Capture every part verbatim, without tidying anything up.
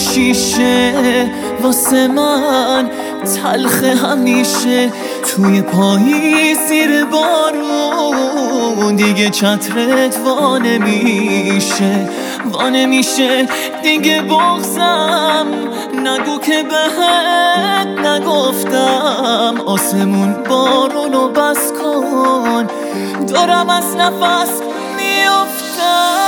شیشه واسه من تلخه همیشه. توی پاییز زیر بارون دیگه چترت وانه میشه وانه میشه دیگه بغضم نگو که بهت نگفتم. آسمون بارونو بس کن دارم از نفس میافتم.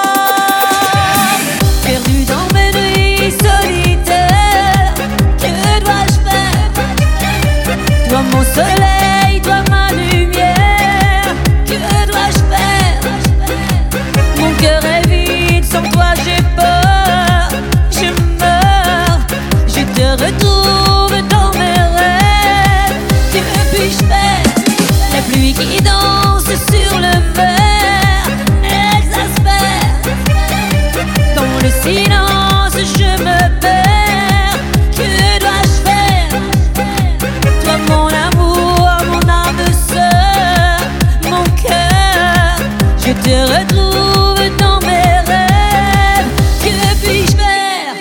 Perdu dans mes nuits solitaires, que dois-je faire? Toi mon soleil, toi ma lumière, que dois-je faire? Mon cœur est vide, sans toi j'ai peur, je meurs. Je te retrouve dans mes rêves, que puis-je faire? La pluie qui danse sur le mer exaspère. Dans le silence je me perds, que dois-je faire? Toi mon amour, mon âme sœur, mon cœur, je te retrouve dans mes rêves, que puis-je faire?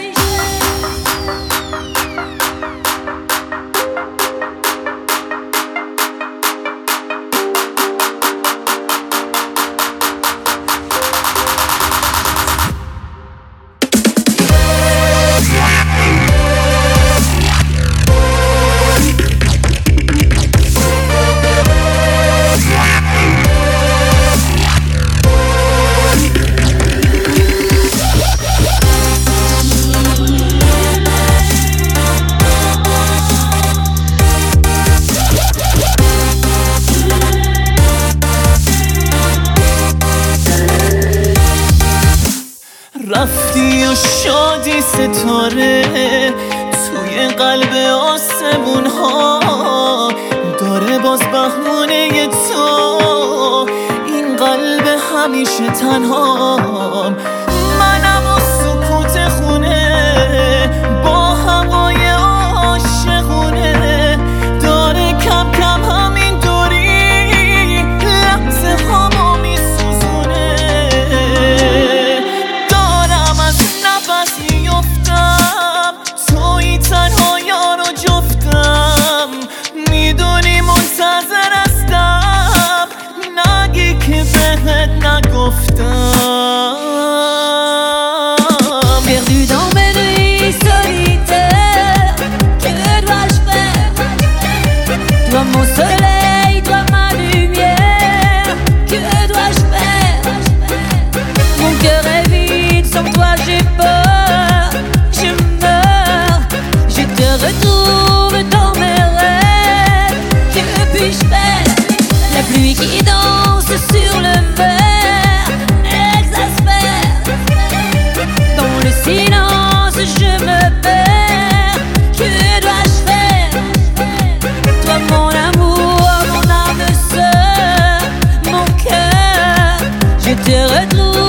رفتی و شادی ستاره توی قلب آسمون ها داره باز بهونه تو. این قلب همیشه تنهام، منم و سکوت خونه با هوای عاشقونه داره کم کم همین دوری لحظه هامو میسوزونه. دارم از نفس میافتم، توی تنها یار و جفتم، میدونی منتظر هستم نگی که بهت نگفتم. Perdu dans mes nuits solitaires, que dois-je faire? Toi mon soleil, toi ma lumière, que dois-je faire? Mon cœur est vide, sans toi j'ai peur, je meurs. Je te retrouve dans mes rêves, que puis-je faire? La pluie qui danse sur le mer exaspère. Dans le silence je me perds, que dois-je faire? Toi mon amour, mon âme sœur, mon cœur, je te retrouve